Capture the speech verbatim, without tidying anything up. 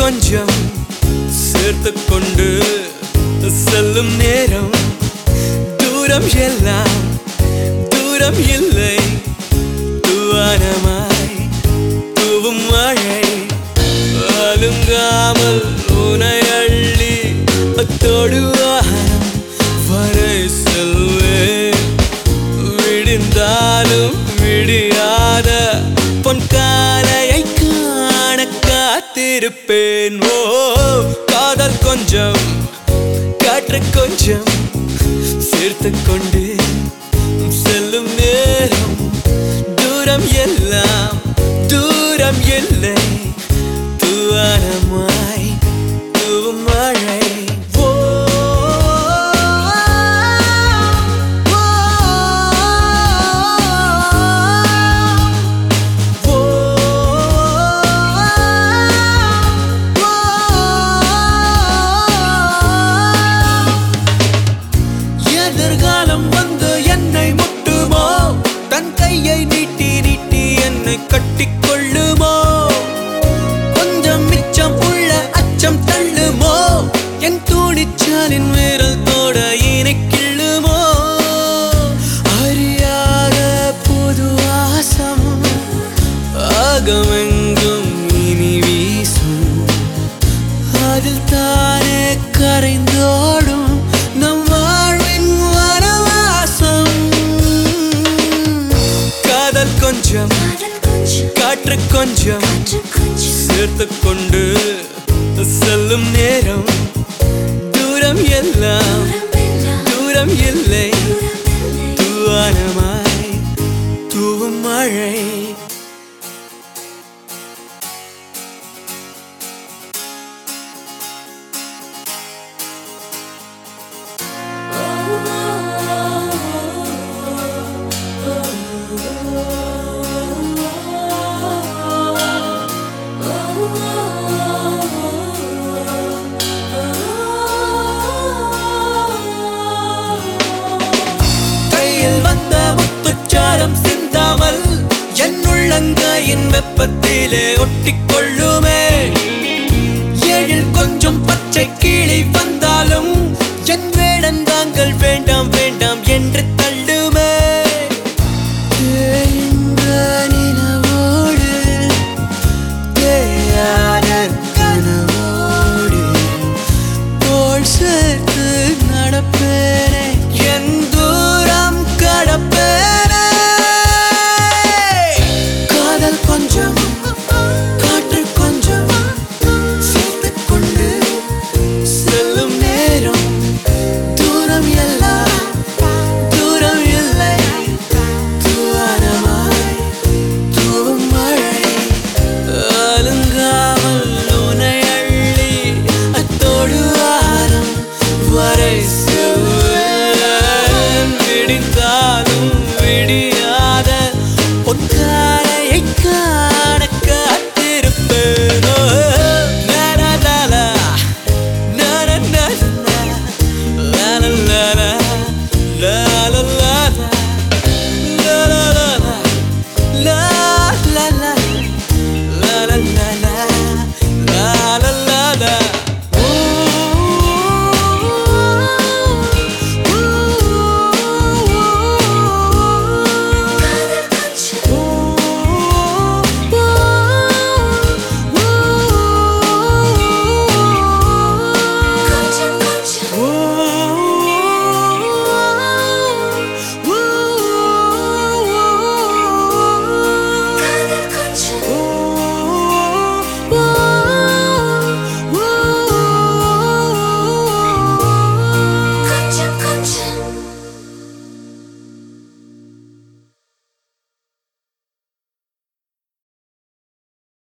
கொஞ்சம் சேர்த்து கொண்டு செல்லும் நேரம் தூரம் எல்லாம் தூரம் இல்லை தூவானமாய் தூவும் மழை அலுங்காமல் உனை அள்ளி தொடுவானம் வரை செல்வேன் விடிந்தாலும் விடியாத பொன்காலையை காண காத்திருப்பேன் ஓ காதல் கொஞ்சம் காற்று கொஞ்சம் சேர்த்து கொண்டு செல்லும் நேரம் தூரம் எல்லாம் தூரம் இல்லை தூவானமாய் தூவும் மழை கட்டிக்கொள்ளுமோ கொஞ்சம் மிச்சம் உள்ள அச்சம் தள்ளுமோ என் தூணிச்சாலின் விரல் தோட இனை கிள்ளுமோ அறியாத புது வாசம் ஆகமெங்கும் இனி வீசும் அதில் தானே கரைந்தோடும் நம் வாழ்வின் வனவாசம் காதல் கொஞ்சம் காற்று கொஞ்சம் சேர்த்து கொண்டு செல்லும் நேரம் தூரம் எல்லாம் தூரம் இல்லை தூவானமாய் தூவும் மழை சிந்தாமல் என் உள்ளங்கையின் வெப்பத்திலே ஒட்டிக்கொள்ளு